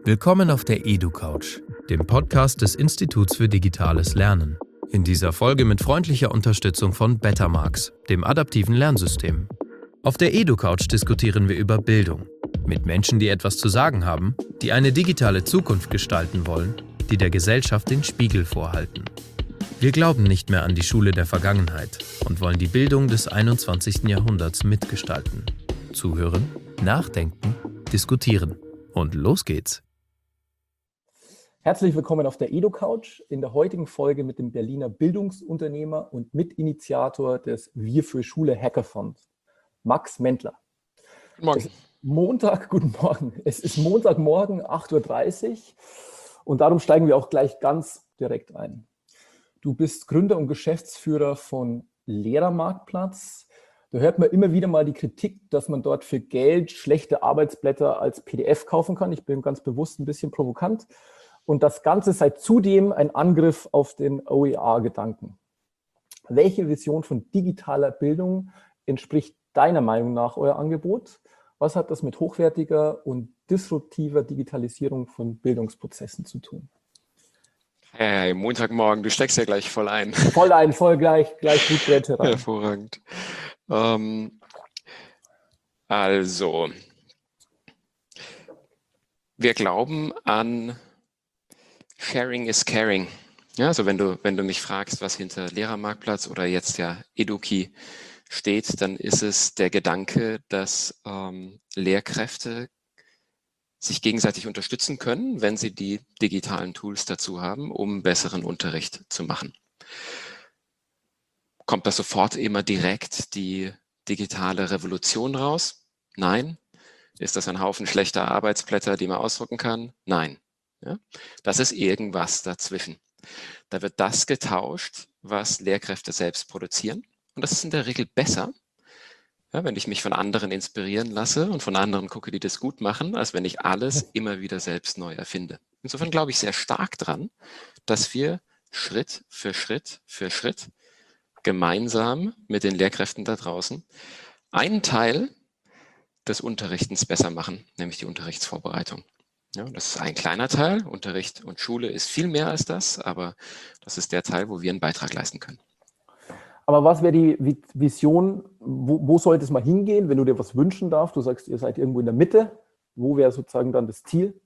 Willkommen auf der EduCouch, dem Podcast des Instituts für digitales Lernen. In dieser Folge mit freundlicher Unterstützung von Bettermarks, dem adaptiven Lernsystem. Auf der EduCouch diskutieren wir über Bildung. Mit Menschen, die etwas zu sagen haben, die eine digitale Zukunft gestalten wollen, die der Gesellschaft den Spiegel vorhalten. Wir glauben nicht mehr an die Schule der Vergangenheit und wollen die Bildung des 21. Jahrhunderts mitgestalten. Zuhören, nachdenken, diskutieren. Und los geht's! Herzlich willkommen auf der EduCouch, in der heutigen Folge mit dem Berliner Bildungsunternehmer und Mitinitiator des Wir für Schule Hackathons, Max Mentler. Guten Morgen. Guten Morgen. Es ist Montagmorgen, 8:30 Uhr und darum steigen wir auch gleich ganz direkt ein. Du bist Gründer und Geschäftsführer von Lehrermarktplatz. Da hört man immer wieder mal die Kritik, dass man dort für Geld schlechte Arbeitsblätter als PDF kaufen kann. Ich bin ganz bewusst ein bisschen provokant. Und das Ganze sei zudem ein Angriff auf den OER-Gedanken. Welche Vision von digitaler Bildung entspricht deiner Meinung nach euer Angebot? Was hat das mit hochwertiger und disruptiver Digitalisierung von Bildungsprozessen zu tun? Hey, Montagmorgen, du steckst ja gleich voll ein. Voll gleich gut Grätsche rein. Hervorragend. Also, wir glauben an Sharing is Caring. Ja, also wenn du mich fragst, was hinter Lehrermarktplatz oder jetzt ja Eduki steht, dann ist es der Gedanke, dass Lehrkräfte sich gegenseitig unterstützen können, wenn sie die digitalen Tools dazu haben, um besseren Unterricht zu machen. Kommt da sofort immer direkt die digitale Revolution raus? Nein. Ist das ein Haufen schlechter Arbeitsblätter, die man ausdrucken kann? Nein. Ja? Das ist irgendwas dazwischen. Da wird das getauscht, was Lehrkräfte selbst produzieren. Und das ist in der Regel besser, ja, wenn ich mich von anderen inspirieren lasse und von anderen gucke, die das gut machen, als wenn ich alles immer wieder selbst neu erfinde. Insofern glaube ich sehr stark dran, dass wir Schritt für Schritt gemeinsam mit den Lehrkräften da draußen einen Teil des Unterrichtens besser machen, nämlich die Unterrichtsvorbereitung. Ja, das ist ein kleiner Teil. Unterricht und Schule ist viel mehr als das, aber das ist der Teil, wo wir einen Beitrag leisten können. Aber was wäre die Vision, wo sollte es mal hingehen, wenn du dir was wünschen darfst? Du sagst, ihr seid irgendwo in der Mitte. Wo wäre sozusagen dann das Ziel?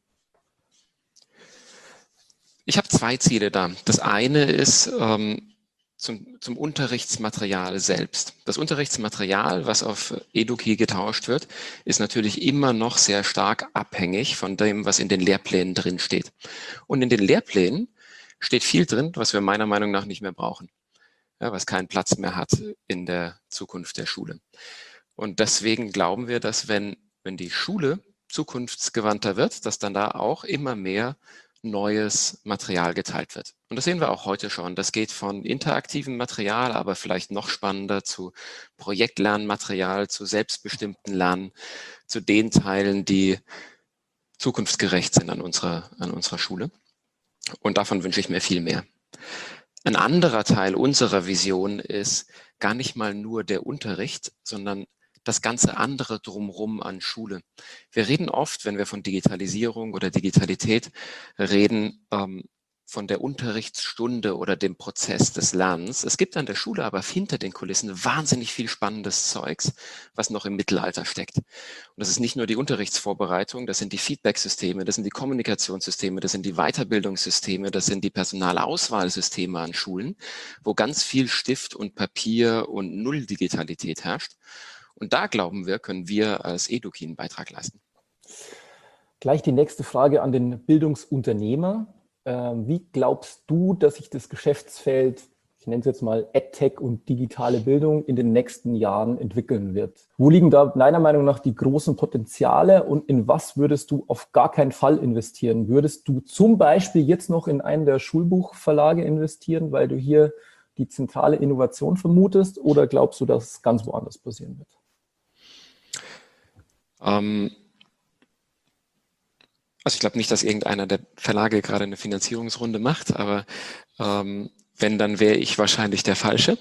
Ich habe zwei Ziele da. Das eine ist zum Unterrichtsmaterial selbst. Das Unterrichtsmaterial, was auf Eduki getauscht wird, ist natürlich immer noch sehr stark abhängig von dem, was in den Lehrplänen drin steht. Und in den Lehrplänen steht viel drin, was wir meiner Meinung nach nicht mehr brauchen. Ja, was keinen Platz mehr hat in der Zukunft der Schule. Und deswegen glauben wir, dass wenn die Schule zukunftsgewandter wird, dass dann da auch immer mehr neues Material geteilt wird. Und das sehen wir auch heute schon. Das geht von interaktivem Material, aber vielleicht noch spannender zu Projektlernmaterial, zu selbstbestimmten Lernen, zu den Teilen, die zukunftsgerecht sind an unserer Schule. Und davon wünsche ich mir viel mehr. Ein anderer Teil unserer Vision ist gar nicht mal nur der Unterricht, sondern das ganze andere drumherum an Schule. Wir reden oft, wenn wir von Digitalisierung oder Digitalität reden, von der Unterrichtsstunde oder dem Prozess des Lernens. Es gibt an der Schule aber hinter den Kulissen wahnsinnig viel spannendes Zeugs, was noch im Mittelalter steckt. Und das ist nicht nur die Unterrichtsvorbereitung, das sind die Feedback-Systeme, das sind die Kommunikationssysteme, das sind die Weiterbildungssysteme, das sind die Personalauswahlsysteme an Schulen, wo ganz viel Stift und Papier und Null Digitalität herrscht. Und da glauben wir, können wir als Eduki einen Beitrag leisten. Gleich die nächste Frage an den Bildungsunternehmer. Wie glaubst du, dass sich das Geschäftsfeld, ich nenne es jetzt mal EdTech und digitale Bildung, in den nächsten Jahren entwickeln wird? Wo liegen da deiner Meinung nach die großen Potenziale und in was würdest du auf gar keinen Fall investieren? Würdest du zum Beispiel jetzt noch in einen der Schulbuchverlage investieren, weil du hier die zentrale Innovation vermutest, oder glaubst du, dass es ganz woanders passieren wird? Also ich glaube nicht, dass irgendeiner der Verlage gerade eine Finanzierungsrunde macht, aber wenn, dann wäre ich wahrscheinlich der Falsche.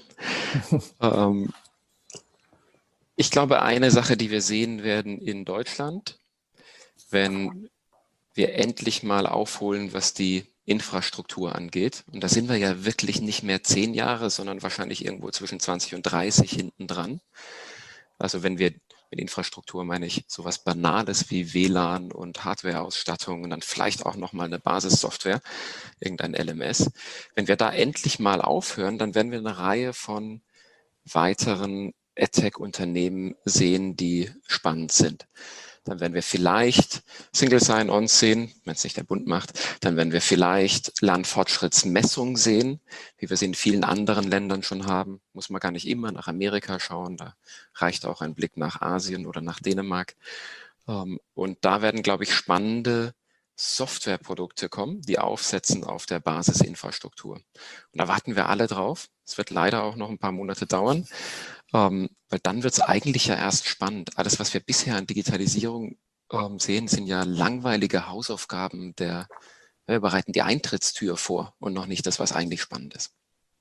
Ich glaube, eine Sache, die wir sehen werden in Deutschland, wenn wir endlich mal aufholen, was die Infrastruktur angeht. Und da sind wir ja wirklich nicht mehr 10 Jahre, sondern wahrscheinlich irgendwo zwischen 20 und 30 hinten dran. Also wenn wir mit Infrastruktur meine ich sowas Banales wie WLAN und Hardwareausstattung und dann vielleicht auch nochmal eine Basissoftware, irgendein LMS. Wenn wir da endlich mal aufhören, dann werden wir eine Reihe von weiteren AdTech-Unternehmen sehen, die spannend sind. Dann werden wir vielleicht Single Sign-On sehen, wenn es nicht der Bund macht. Dann werden wir vielleicht Lernfortschrittsmessung sehen, wie wir sie in vielen anderen Ländern schon haben. Muss man gar nicht immer nach Amerika schauen. Da reicht auch ein Blick nach Asien oder nach Dänemark. Und da werden, glaube ich, spannende Softwareprodukte kommen, die aufsetzen auf der Basisinfrastruktur. Und da warten wir alle drauf. Es wird leider auch noch ein paar Monate dauern. Weil dann wird es eigentlich ja erst spannend. Alles, was wir bisher an Digitalisierung sehen, sind ja langweilige Hausaufgaben, wir bereiten die Eintrittstür vor und noch nicht das, was eigentlich spannend ist.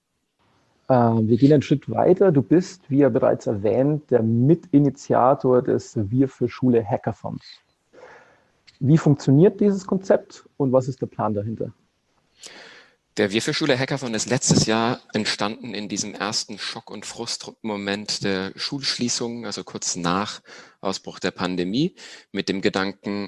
Wir gehen einen Schritt weiter. Du bist, wie ja bereits erwähnt, der Mitinitiator des Wir für Schule Hackathons. Wie funktioniert dieses Konzept und was ist der Plan dahinter? Der Wir für Schule Hackathon ist letztes Jahr entstanden in diesem ersten Schock- und Frustmoment der Schulschließung, also kurz nach Ausbruch der Pandemie, mit dem Gedanken,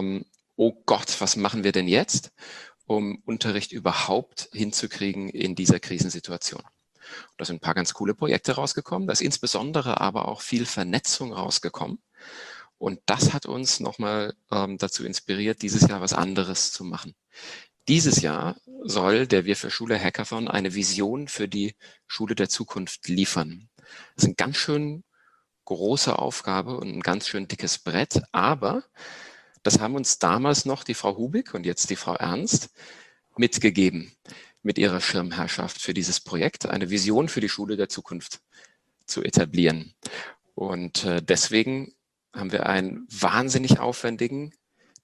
oh Gott, was machen wir denn jetzt, um Unterricht überhaupt hinzukriegen in dieser Krisensituation. Da sind ein paar ganz coole Projekte rausgekommen, da ist insbesondere aber auch viel Vernetzung rausgekommen. Und das hat uns nochmal dazu inspiriert, dieses Jahr was anderes zu machen. Dieses Jahr soll der Wir für Schule Hackathon eine Vision für die Schule der Zukunft liefern. Das ist eine ganz schön große Aufgabe und ein ganz schön dickes Brett, aber das haben uns damals noch die Frau Hubig und jetzt die Frau Ernst mitgegeben mit ihrer Schirmherrschaft für dieses Projekt, eine Vision für die Schule der Zukunft zu etablieren. Und deswegen haben wir einen wahnsinnig aufwendigen,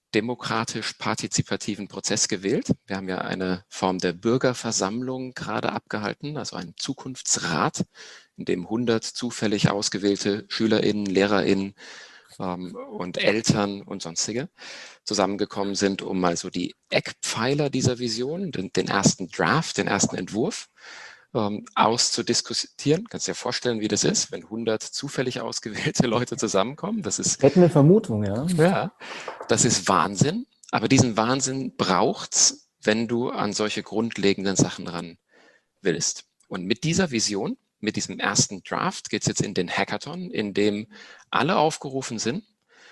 demokratisch-partizipativen Prozess gewählt. Wir haben ja eine Form der Bürgerversammlung gerade abgehalten, also einen Zukunftsrat, in dem 100 zufällig ausgewählte SchülerInnen, LehrerInnen und Eltern und sonstige zusammengekommen sind, um mal so die Eckpfeiler dieser Vision, den ersten Draft, den ersten Entwurf auszudiskutieren. Kannst dir vorstellen, wie das ist, wenn 100 zufällig ausgewählte Leute zusammenkommen. Das ist Hätte eine Vermutung, ja. Ja, das ist Wahnsinn. Aber diesen Wahnsinn braucht's, wenn du an solche grundlegenden Sachen ran willst. Und mit dieser Vision, mit diesem ersten Draft, geht's jetzt in den Hackathon, in dem alle aufgerufen sind,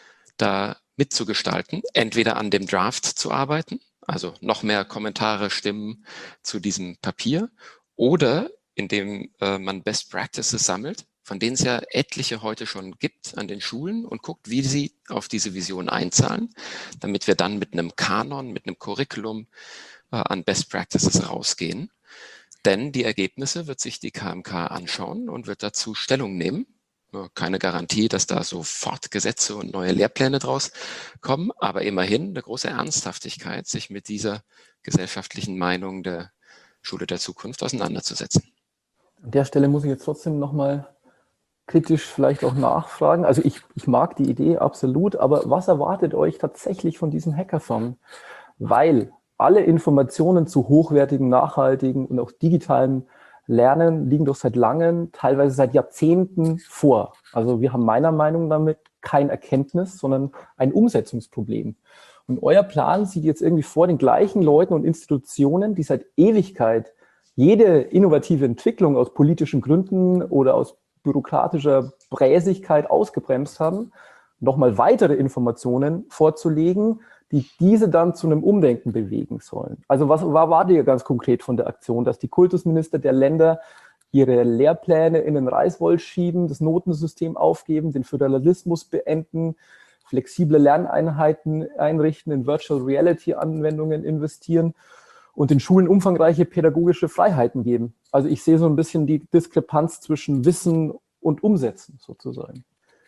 da mitzugestalten, entweder an dem Draft zu arbeiten, also noch mehr Kommentare, Stimmen zu diesem Papier, oder indem man Best Practices sammelt, von denen es ja etliche heute schon gibt an den Schulen und guckt, wie sie auf diese Vision einzahlen, damit wir dann mit einem Kanon, mit einem Curriculum an Best Practices rausgehen. Denn die Ergebnisse wird sich die KMK anschauen und wird dazu Stellung nehmen. Keine Garantie, dass da sofort Gesetze und neue Lehrpläne draus kommen, aber immerhin eine große Ernsthaftigkeit, sich mit dieser gesellschaftlichen Meinung der Schule der Zukunft auseinanderzusetzen. An der Stelle muss ich jetzt trotzdem nochmal kritisch vielleicht auch nachfragen. Also ich mag die Idee absolut, aber was erwartet euch tatsächlich von diesem Hackathon? Weil alle Informationen zu hochwertigen, nachhaltigen und auch digitalen Lernen liegen doch seit langem, teilweise seit Jahrzehnten vor. Also wir haben meiner Meinung nach damit kein Erkenntnis, sondern ein Umsetzungsproblem. Und euer Plan sieht jetzt irgendwie vor, den gleichen Leuten und Institutionen, die seit Ewigkeit jede innovative Entwicklung aus politischen Gründen oder aus bürokratischer Bräsigkeit ausgebremst haben, nochmal weitere Informationen vorzulegen, die diese dann zu einem Umdenken bewegen sollen. Also was war dir ganz konkret von der Aktion, dass die Kultusminister der Länder ihre Lehrpläne in den Reißwoll schieben, das Notensystem aufgeben, den Föderalismus beenden, flexible Lerneinheiten einrichten, in Virtual Reality Anwendungen investieren und den Schulen umfangreiche pädagogische Freiheiten geben. Also ich sehe so ein bisschen die Diskrepanz zwischen Wissen und Umsetzen sozusagen.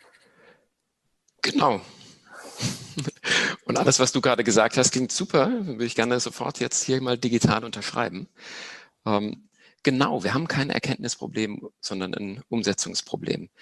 Genau. Und alles, was du gerade gesagt hast, klingt super. Würde ich gerne sofort jetzt hier mal digital unterschreiben. Genau, wir haben kein Erkenntnisproblem, sondern ein Umsetzungsproblem.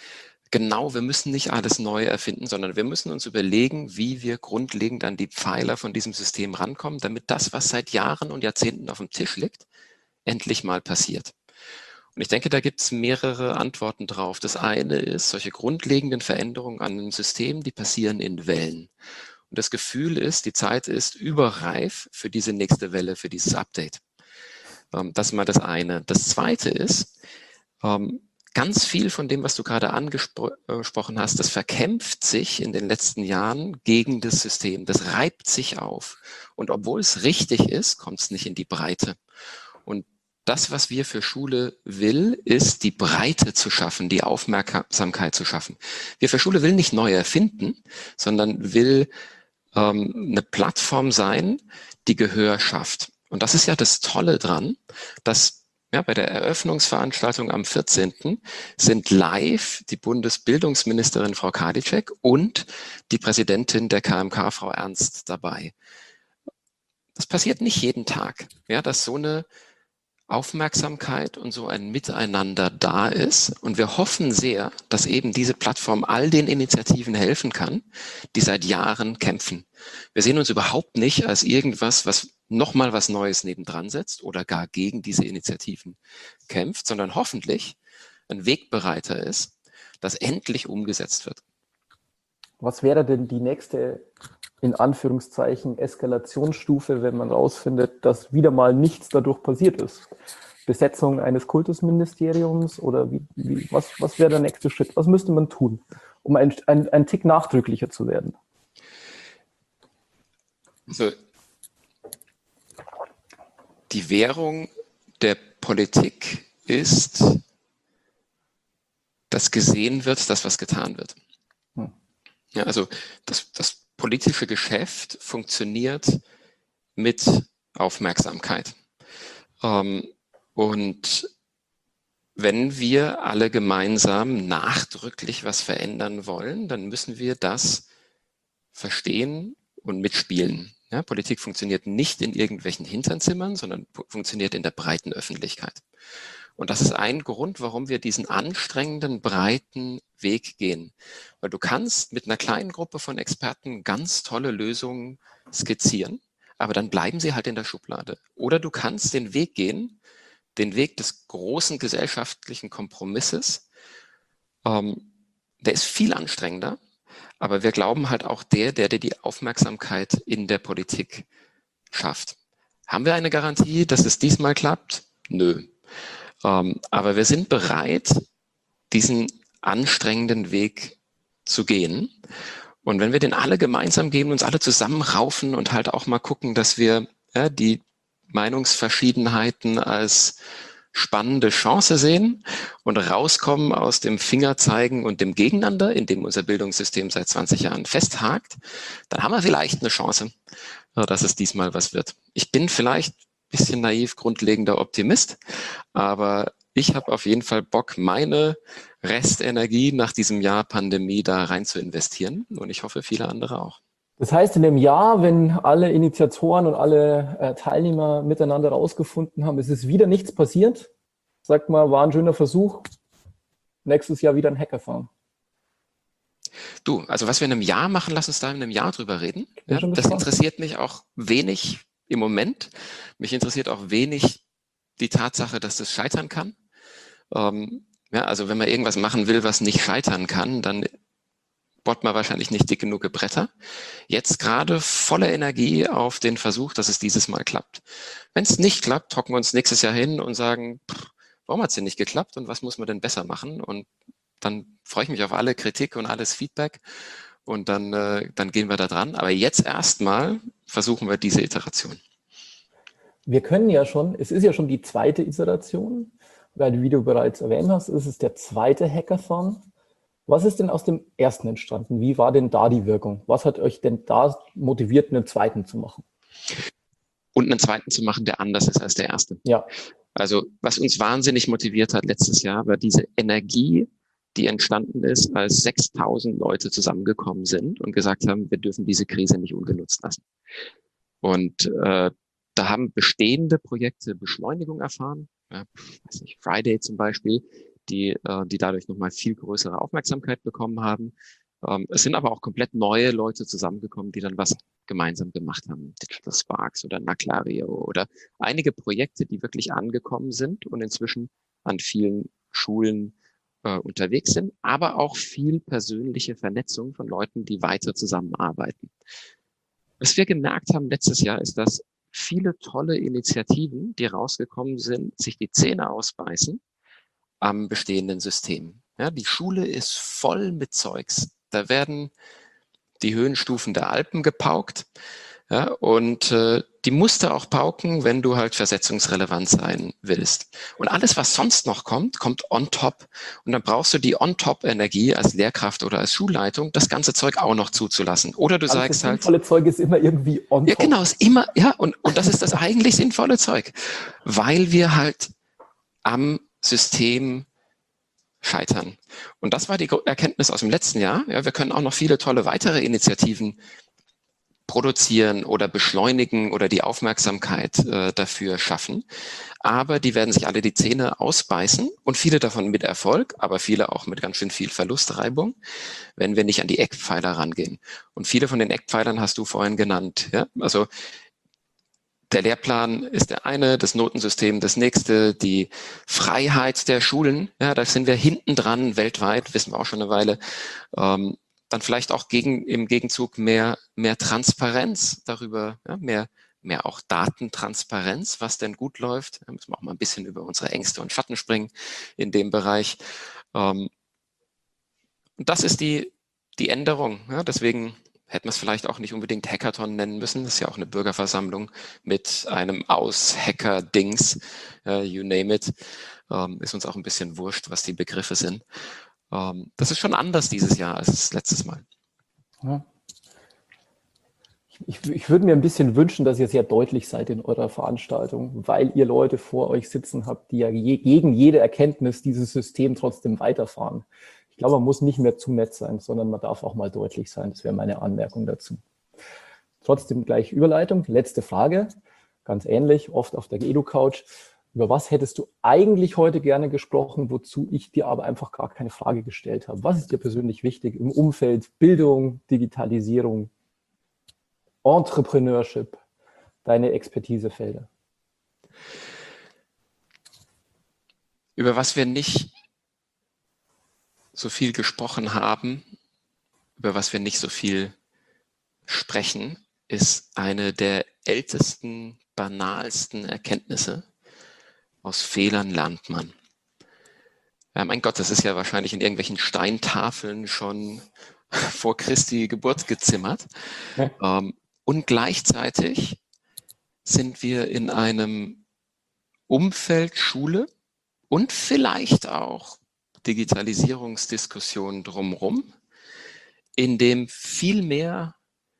Genau, wir müssen nicht alles neu erfinden, sondern wir müssen uns überlegen, wie wir grundlegend an die Pfeiler von diesem System rankommen, damit das, was seit Jahren und Jahrzehnten auf dem Tisch liegt, endlich mal passiert. Und ich denke, da gibt es mehrere Antworten drauf. Das eine ist, solche grundlegenden Veränderungen an einem System, die passieren in Wellen. Und das Gefühl ist, die Zeit ist überreif für diese nächste Welle, für dieses Update. Das ist mal das eine. Das zweite ist, ganz viel von dem, was du gerade angesprochen hast, das verkämpft sich in den letzten Jahren gegen das System. Das reibt sich auf. Und obwohl es richtig ist, kommt es nicht in die Breite. Und das, was wir für Schule will, ist die Breite zu schaffen, die Aufmerksamkeit zu schaffen. Wir für Schule will nicht neu erfinden, sondern will eine Plattform sein, die Gehör schafft. Und das ist ja das Tolle dran, dass bei der Eröffnungsveranstaltung am 14. sind live die Bundesbildungsministerin Frau Karliczek und die Präsidentin der KMK, Frau Ernst, dabei. Das passiert nicht jeden Tag, dass so eine Aufmerksamkeit und so ein Miteinander da ist. Und wir hoffen sehr, dass eben diese Plattform all den Initiativen helfen kann, die seit Jahren kämpfen. Wir sehen uns überhaupt nicht als irgendwas, was nochmal was Neues nebendran setzt oder gar gegen diese Initiativen kämpft, sondern hoffentlich ein Wegbereiter ist, dass endlich umgesetzt wird. Was wäre denn die nächste, in Anführungszeichen, Eskalationsstufe, wenn man rausfindet, dass wieder mal nichts dadurch passiert ist? Besetzung eines Kultusministeriums oder was wäre der nächste Schritt? Was müsste man tun, um ein Tick nachdrücklicher zu werden? Also, die Währung der Politik ist, dass gesehen wird, dass was getan wird. Ja, also das politische Geschäft funktioniert mit Aufmerksamkeit. Und wenn wir alle gemeinsam nachdrücklich was verändern wollen, dann müssen wir das verstehen und mitspielen. Ja, Politik funktioniert nicht in irgendwelchen Hinternzimmern, sondern funktioniert in der breiten Öffentlichkeit. Und das ist ein Grund, warum wir diesen anstrengenden, breiten Weg gehen. Weil du kannst mit einer kleinen Gruppe von Experten ganz tolle Lösungen skizzieren, aber dann bleiben sie halt in der Schublade. Oder du kannst den Weg gehen, den Weg des großen gesellschaftlichen Kompromisses. Der ist viel anstrengender, aber wir glauben halt auch der die Aufmerksamkeit in der Politik schafft. Haben wir eine Garantie, dass es diesmal klappt? Nö. Aber wir sind bereit, diesen anstrengenden Weg zu gehen. Und wenn wir den alle gemeinsam gehen, uns alle zusammenraufen und halt auch mal gucken, dass wir die Meinungsverschiedenheiten als spannende Chance sehen und rauskommen aus dem Fingerzeigen und dem Gegeneinander, in dem unser Bildungssystem seit 20 Jahren festhakt, dann haben wir vielleicht eine Chance, dass es diesmal was wird. Ich bin vielleicht ein bisschen naiv, grundlegender Optimist, aber ich habe auf jeden Fall Bock, meine Restenergie nach diesem Jahr Pandemie da rein zu investieren und ich hoffe, viele andere auch. Das heißt, in dem Jahr, wenn alle Initiatoren und alle Teilnehmer miteinander rausgefunden haben, es ist wieder nichts passiert, sagt mal, war ein schöner Versuch, nächstes Jahr wieder ein Hackathon. Du, also was wir in einem Jahr machen, lass uns da in einem Jahr drüber reden. Ja, das interessiert mich auch wenig im Moment. Mich interessiert auch wenig die Tatsache, dass das scheitern kann. Also wenn man irgendwas machen will, was nicht scheitern kann, dann bohrt man wahrscheinlich nicht dick genug Bretter. Jetzt gerade volle Energie auf den Versuch, dass es dieses Mal klappt. Wenn es nicht klappt, hocken wir uns nächstes Jahr hin und sagen, warum hat es denn nicht geklappt und was muss man denn besser machen? Und dann freue ich mich auf alle Kritik und alles Feedback und dann gehen wir da dran. Aber jetzt erstmal versuchen wir diese Iteration. Wir können ja schon, es ist ja schon die zweite Iteration, weil wie du bereits erwähnt hast, ist es der zweite Hackathon. Was ist denn aus dem ersten entstanden? Wie war denn da die Wirkung? Was hat euch denn da motiviert, einen zweiten zu machen? Und einen zweiten zu machen, der anders ist als der erste. Ja. Also was uns wahnsinnig motiviert hat letztes Jahr, war diese Energie, die entstanden ist, als 6.000 Leute zusammengekommen sind und gesagt haben, wir dürfen diese Krise nicht ungenutzt lassen. Und da haben bestehende Projekte Beschleunigung erfahren. Friday zum Beispiel, die dadurch nochmal viel größere Aufmerksamkeit bekommen haben. Es sind aber auch komplett neue Leute zusammengekommen, die dann was gemeinsam gemacht haben. Digital Sparks oder Naclario oder einige Projekte, die wirklich angekommen sind und inzwischen an vielen Schulen unterwegs sind, aber auch viel persönliche Vernetzung von Leuten, die weiter zusammenarbeiten. Was wir gemerkt haben letztes Jahr ist, dass viele tolle Initiativen, die rausgekommen sind, sich die Zähne ausbeißen am bestehenden System. Ja, die Schule ist voll mit Zeugs. Da werden die Höhenstufen der Alpen gepaukt, ja, und die musst du auch pauken, wenn du halt versetzungsrelevant sein willst. Und alles, was sonst noch kommt, kommt on top. Und dann brauchst du die on-top-Energie als Lehrkraft oder als Schulleitung, das ganze Zeug auch noch zuzulassen. Oder du sagst halt... Das sinnvolle Zeug ist immer irgendwie on top. Ja, genau, ist immer, ja, und das ist das eigentlich sinnvolle Zeug. Weil wir halt am System scheitern. Und das war die Erkenntnis aus dem letzten Jahr. Ja, wir können auch noch viele tolle weitere Initiativen produzieren oder beschleunigen oder die Aufmerksamkeit dafür schaffen. Aber die werden sich alle die Zähne ausbeißen und viele davon mit Erfolg, aber viele auch mit ganz schön viel Verlustreibung, wenn wir nicht an die Eckpfeiler rangehen. Und viele von den Eckpfeilern hast du vorhin genannt. Ja? Also der Lehrplan ist der eine, das Notensystem das nächste, die Freiheit der Schulen, ja, da sind wir hinten dran weltweit, wissen wir auch schon eine Weile. Dann vielleicht auch im Gegenzug mehr Transparenz darüber, ja, mehr auch Datentransparenz, was denn gut läuft. Da müssen wir auch mal ein bisschen über unsere Ängste und Schatten springen in dem Bereich. Und das ist die Änderung. Ja, deswegen hätten wir es vielleicht auch nicht unbedingt Hackathon nennen müssen. Das ist ja auch eine Bürgerversammlung mit einem Aus-Hacker-Dings, you name it. Ist uns auch ein bisschen wurscht, was die Begriffe sind. Das ist schon anders dieses Jahr als letztes Mal. Ja. Ich würde mir ein bisschen wünschen, dass ihr sehr deutlich seid in eurer Veranstaltung, weil ihr Leute vor euch sitzen habt, die ja gegen jede Erkenntnis dieses System trotzdem weiterfahren. Ich glaube, man muss nicht mehr zu nett sein, sondern man darf auch mal deutlich sein. Das wäre meine Anmerkung dazu. Trotzdem gleich Überleitung. Letzte Frage, ganz ähnlich, oft auf der Edu-Couch. Über was hättest du eigentlich heute gerne gesprochen, wozu ich dir aber einfach gar keine Frage gestellt habe? Was ist dir persönlich wichtig im Umfeld Bildung, Digitalisierung, Entrepreneurship, deine Expertisefelder? Über was wir nicht so viel gesprochen haben, über was wir nicht so viel sprechen, ist eine der ältesten, banalsten Erkenntnisse. Aus Fehlern lernt man. Ja, mein Gott, das ist ja wahrscheinlich in irgendwelchen Steintafeln schon vor Christi Geburt gezimmert. Ja. Und gleichzeitig sind wir in einem Umfeld Schule und vielleicht auch Digitalisierungsdiskussionen drumherum, in dem viel mehr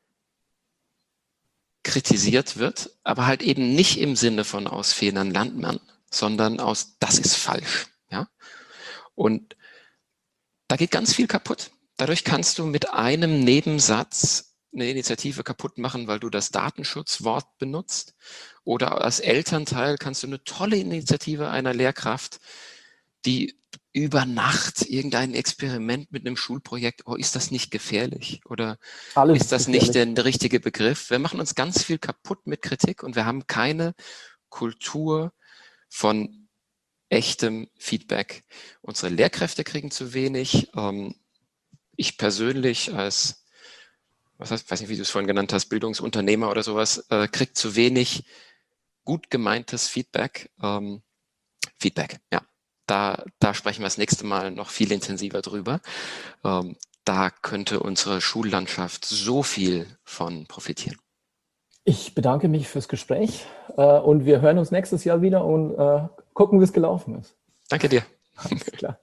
kritisiert wird, aber halt eben nicht im Sinne von aus Fehlern lernt man, sondern aus das ist falsch. Ja? Und da geht ganz viel kaputt. Dadurch kannst du mit einem Nebensatz eine Initiative kaputt machen, weil du das Datenschutzwort benutzt. Oder als Elternteil kannst du eine tolle Initiative einer Lehrkraft, die über Nacht irgendein Experiment mit einem Schulprojekt, oh, ist das nicht gefährlich? Oder alles ist das gefährlich. Nicht der richtige Begriff? Wir machen uns ganz viel kaputt mit Kritik und wir haben keine Kultur von echtem Feedback. Unsere Lehrkräfte kriegen zu wenig. Ich persönlich als, weiß nicht, wie du es vorhin genannt hast, Bildungsunternehmer oder sowas, kriege zu wenig gut gemeintes Feedback. Ja. Da sprechen wir das nächste Mal noch viel intensiver drüber. Da könnte unsere Schullandschaft so viel von profitieren. Ich bedanke mich fürs Gespräch und wir hören uns nächstes Jahr wieder und gucken, wie es gelaufen ist. Danke dir. Alles klar.